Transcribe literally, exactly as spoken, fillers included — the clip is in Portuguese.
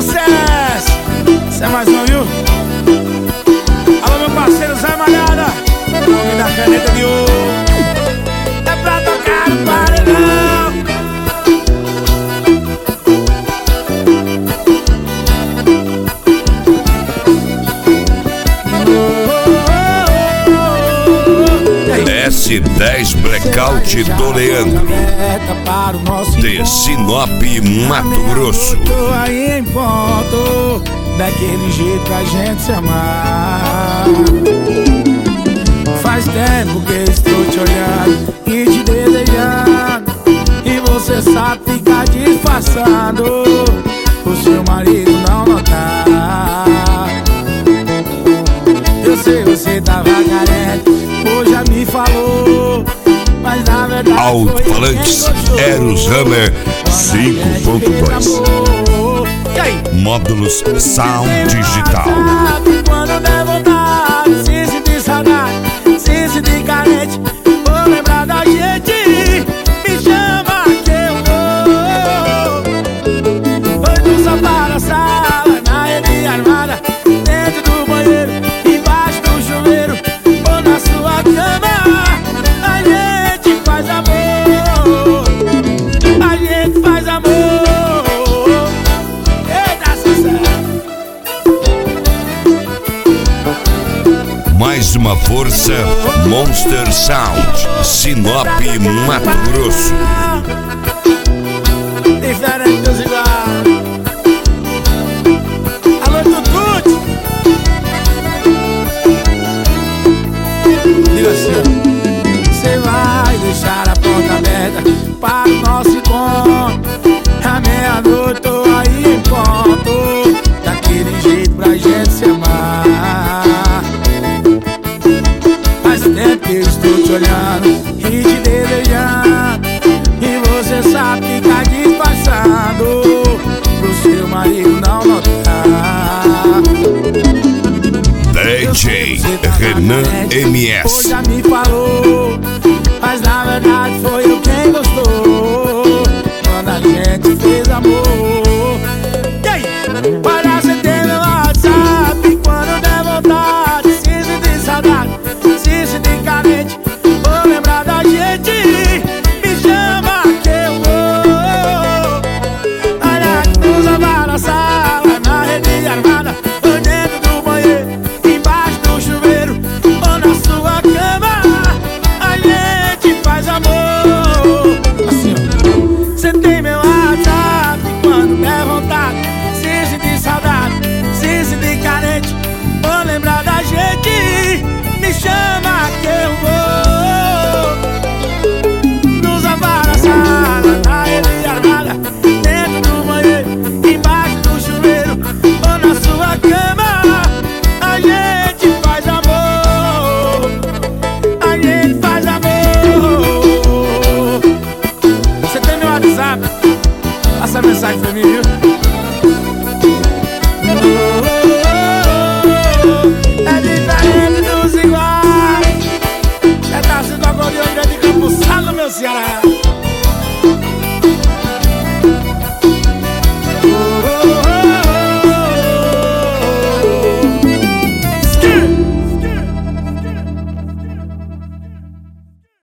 sucesso. Isso é mais um, viu? Alô, meu parceiro Zé Malhada, o homem da caneta de ouro. É pra tocar no paredão. S dez Blackout do Leandro, de Sinop, Mato Grosso. Tô aí em ponto, daquele jeito pra gente se amar. Faz tempo que estou te olhando e te desejando, e você sabe ficar disfarçando, o seu marido não notar. Eu sei, você tava carente, hoje já me falou, mas na verdade Alto-falantes Eros Hammer cinco ponto dois. Módulos Sound Digital. Quando der vontade, se sentir saudade, se sentir carente, vou lembrar da gente, me chama que eu vou. Foi no sofá da sala, na rede armada, dentro do banheiro, embaixo do chuveiro, ou na sua cama. A gente faz amor, a gente faz amor. Mais uma força, Monster Sound, Sinop, Mato Grosso. Diferente dos iguais. Alô, Tutute. Diga assim: cê vai deixar a porta aberta para o nosso encontro. À meia-noite tô aí em ponto, daquele jeito pra gente se amar. Faz tempo que eu estou te olhando e te desejando, e você sabe ficar disfarçando, pro seu marido não notar. D J Renan M S. Hoje já me falou, mas na verdade foi eu quem gostou, quando a gente fez amor. E aí? Para você ter meu WhatsApp, quando der vontade, se sentir saudade, se sentir carente, vou lembrar da gente, me chama que eu vou. Olha que nos lava na sala, na rede armada, ou dentro do banheiro, embaixo do chuveiro, ou na sua cama. A gente faz amor. Assim, ó. Cê tem meu WhatsApp, quando der vontade, se sentir saudade, se sentir carente, vou lembrar da gente, me chama que eu vou. Nos lavar na sala, na rede armada, dentro do banheiro, embaixo do chuveiro, ou na sua cama. A gente faz amor, a gente faz amor. Você tem meu WhatsApp? Passa a mensagem pra mim, viu? É diferente dos iguais. É da cidade de Campo Salo, meu Ceará.